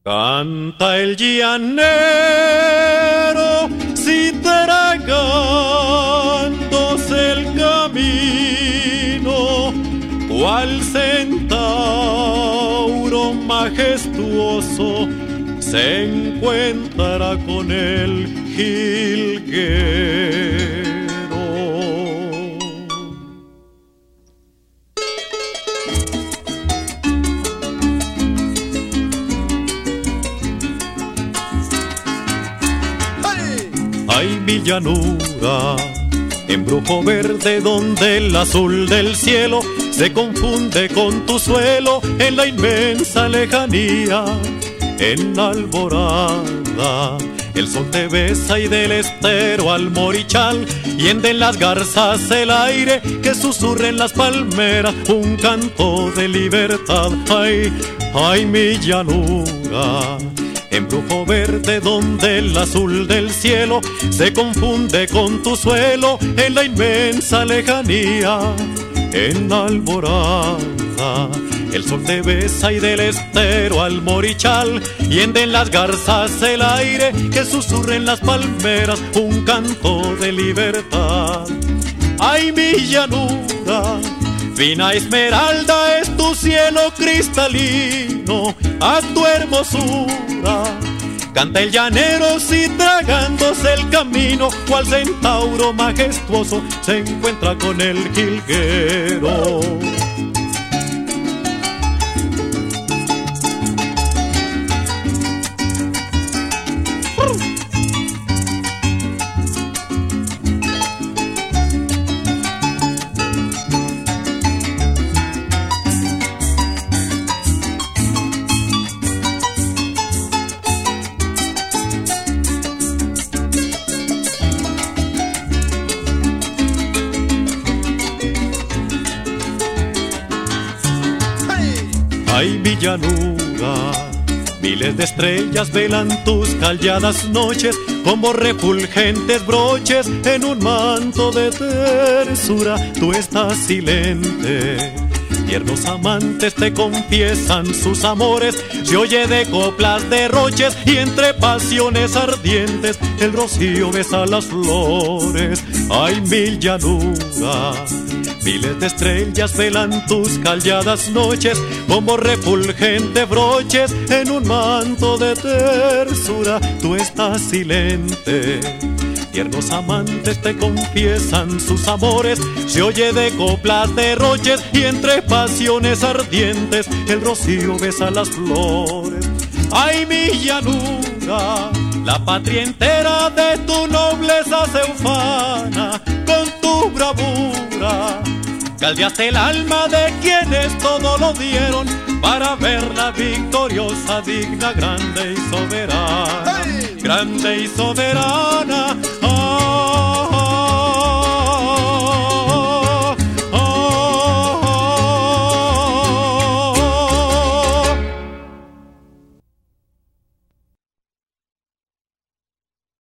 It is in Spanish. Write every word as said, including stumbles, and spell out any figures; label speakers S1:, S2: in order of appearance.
S1: Canta el llanero citargándose el camino, cual centauro majestuoso se encuentra con el jilguero. Hay mi llanura, embrujo verde donde el azul del cielo se confunde con tu suelo en la inmensa lejanía. En la alborada el sol te besa y del estero al morichal hienden las garzas el aire que susurra en las palmeras un canto de libertad. Ay, ay mi llanura, embrujo verde donde el azul del cielo se confunde con tu suelo en la inmensa lejanía. En la alborada el sol te besa y del estero al morichal hienden las garzas el aire que susurra en las palmeras un canto de libertad. Ay mi llanura, fina esmeralda es tu cielo cristalino, a tu hermosura canta el llanero si tragándose el camino, cual centauro majestuoso se encuentra con el jilguero. Ay mi llanura, miles de estrellas velan tus calladas noches como refulgentes broches en un manto de tersura. Tú estás silente, tiernos amantes te confiesan sus amores, se oye de coplas derroches y entre pasiones ardientes el rocío besa las flores. Ay mi llanura, miles de estrellas velan tus calladas noches como refulgentes broches en un manto de tersura. Tú estás silente, tiernos amantes te confiesan sus amores, se oye de coplas derroches y entre pasiones ardientes el rocío besa las flores. Ay mi llanura, la patria entera de tu nobleza se ufana con tu bravura. Caldeaste el alma de quienes todo lo dieron para verla victoriosa, digna, grande y soberana. ¡Hey! Grande y soberana,